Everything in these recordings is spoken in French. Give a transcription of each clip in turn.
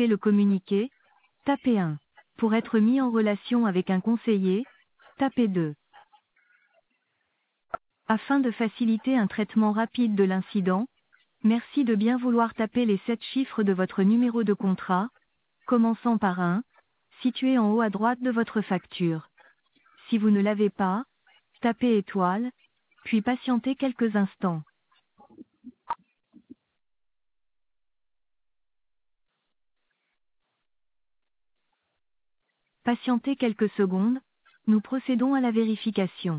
souhaitez le communiquer, tapez 1. Pour être mis en relation avec un conseiller, tapez 2. Afin de faciliter un traitement rapide de l'incident, merci de bien vouloir taper les 7 chiffres de votre numéro de contrat, commençant par 1, situé en haut à droite de votre facture. Si vous ne l'avez pas, tapez étoile, puis patientez quelques instants. Patientez quelques secondes, nous procédons à la vérification.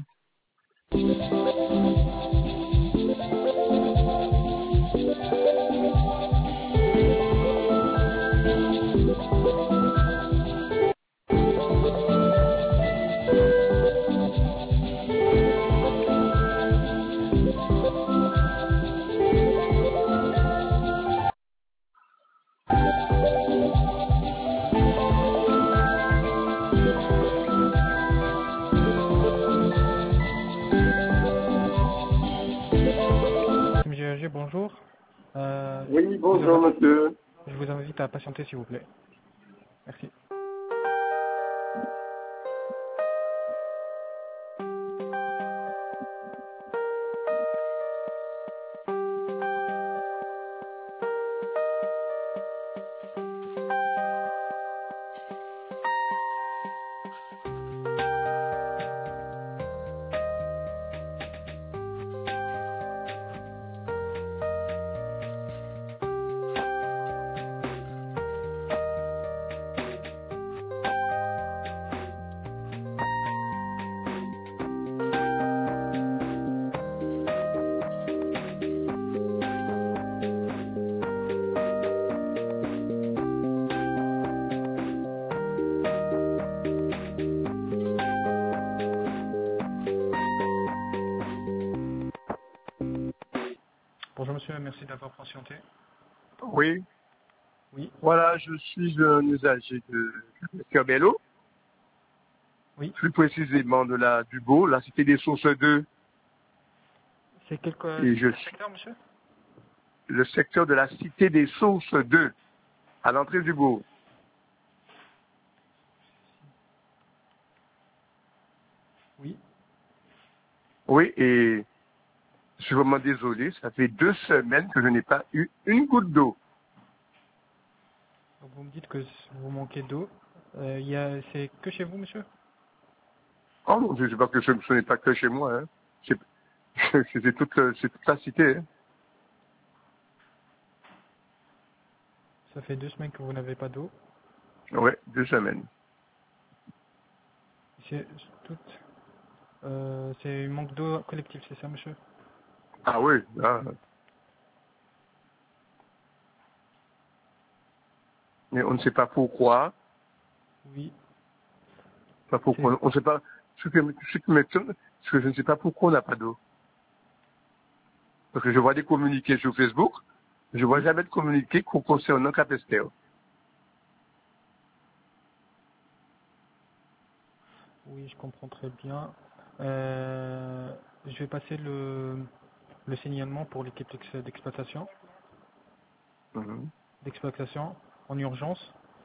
Monsieur G, bonjour. Oui, Vous bonjour avez- monsieur. Je vous invite à patienter s'il vous plaît. Merci. Bonjour monsieur, merci d'avoir patienté. Oui, Oui, voilà, je suis un usager de Cabelos, oui. plus précisément du Beau, la cité des Sources 2, C'est quel et je suis secteur monsieur? le secteur de la cité des Sources 2, à l'entrée du Beau. Oui. Oui, et je suis vraiment désolé, ça fait 2 semaines que je n'ai pas eu une goutte d'eau. Donc vous me dites que vous manquez d'eau. C'est que chez vous monsieur? Oh mon Dieu, je sais pas que ce n'est pas que chez moi, hein. C'est c'est toute la cité, hein. Ça fait 2 semaines que vous n'avez pas d'eau. Oui, 2 semaines. C'est tout. C'est un manque d'eau collectif, c'est ça monsieur? Ah oui, là. Mais on ne sait pas pourquoi. Oui. Pas C'est pourquoi. On ne sait pas. Ce qui m'étonne, c'est que je ne sais pas pourquoi on n'a pas d'eau. Parce que je vois des communiqués sur Facebook, je vois Oui. jamais de communiqués concernant Capesterre. Oui, je comprends très bien. Je vais passer le signalement pour l'équipe Mhm. d'exploitation en urgence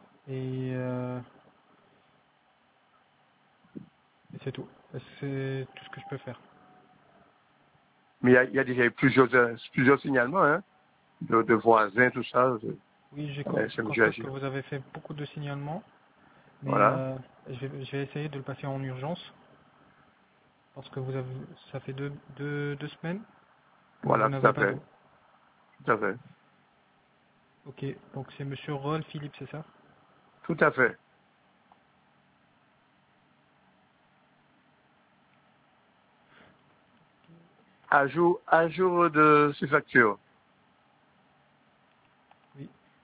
et c'est tout. C'est tout ce que je peux faire. Mais il y a déjà eu plusieurs signalements, hein, de voisins, tout ça. Oui, j'ai Ça me constate réagit. que vous avez fait beaucoup de signalements, mais Voilà. je vais essayer de le passer en urgence parce que ça fait deux semaines que vous Voilà, tout n'avez à pas fait. d'eau. Tout à fait. Ok, donc c'est Monsieur Roll Philippe, c'est ça? Tout à fait. À jour de ces factures. Oui.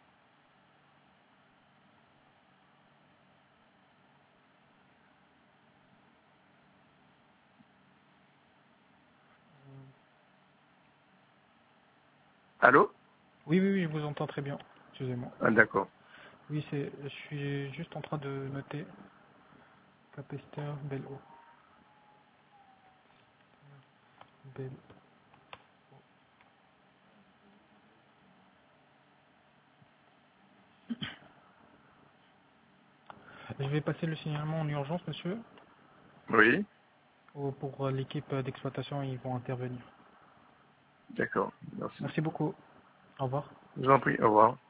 Allô? Oui, je vous entends très bien. Excusez-moi. Ah, d'accord. Oui, je suis juste en train de noter Capester Bello. Bel. Je vais passer le signalement en urgence, monsieur. Oui, Pour l'équipe d'exploitation, ils vont intervenir. d'accord. Merci. Merci beaucoup. Au revoir. Je vous en prie, au revoir.